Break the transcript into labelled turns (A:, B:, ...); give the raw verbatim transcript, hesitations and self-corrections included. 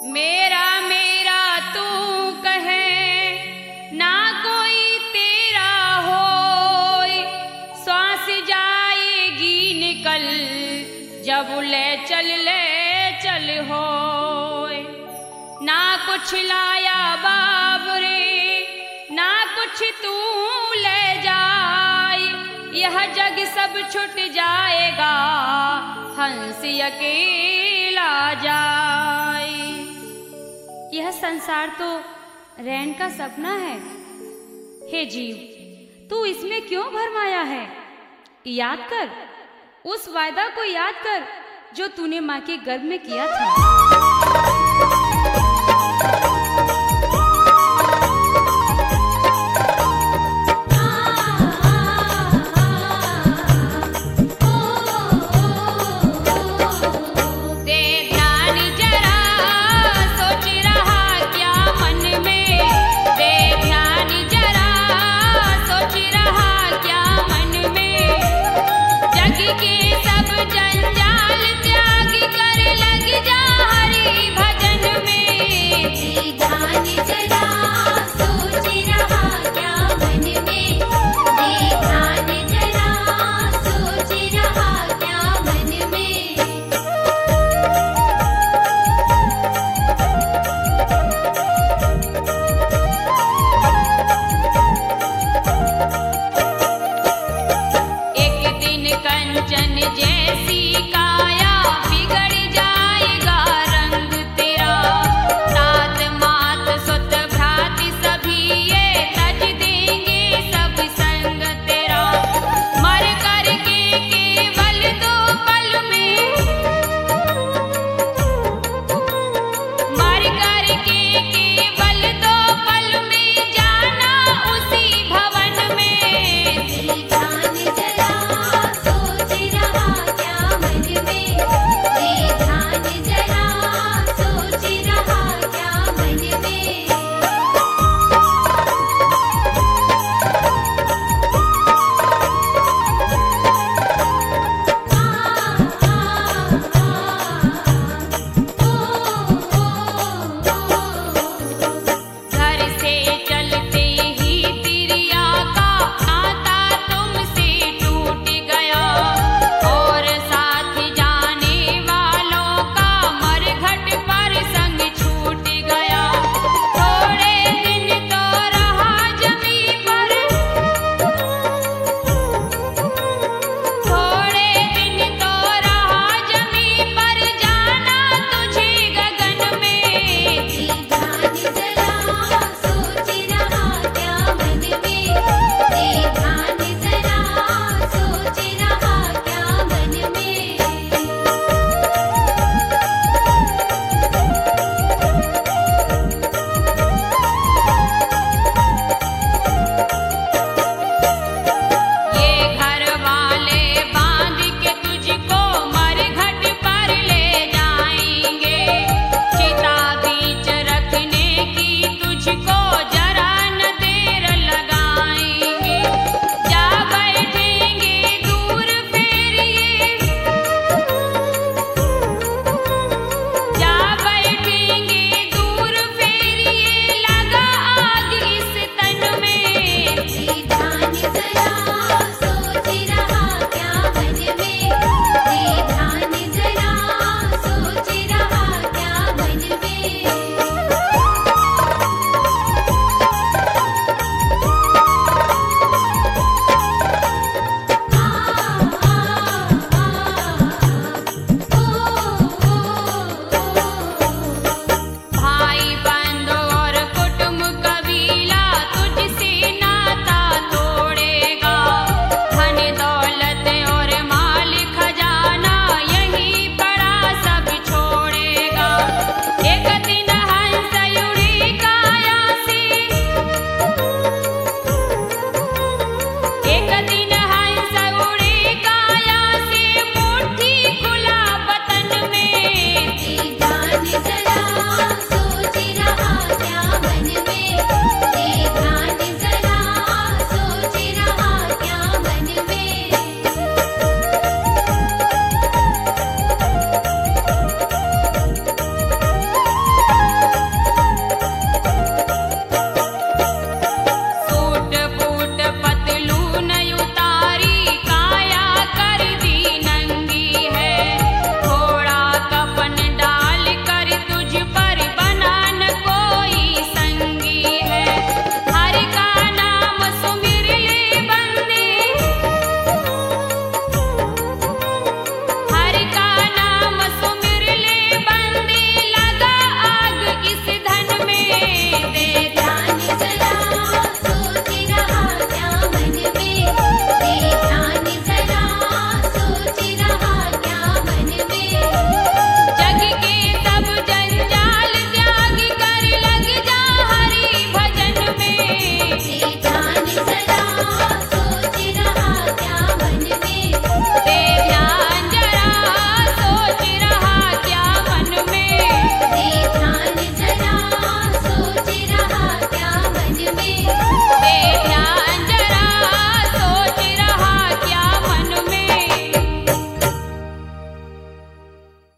A: मेरा मेरा तू कहे ना कोई तेरा होय, श्वास जाएगी निकल जब ले चल ले चल होय। ना कुछ लाया बाबरे ना कुछ तू ले जाए, यह जग सब छुट जाएगा हंस अकेला जाए। यह संसार तो रैन का सपना है। हे जीव, तू इसमें क्यों भरमाया है? याद कर, उस वायदा को याद कर जो तूने माँ के गर्भ में किया था।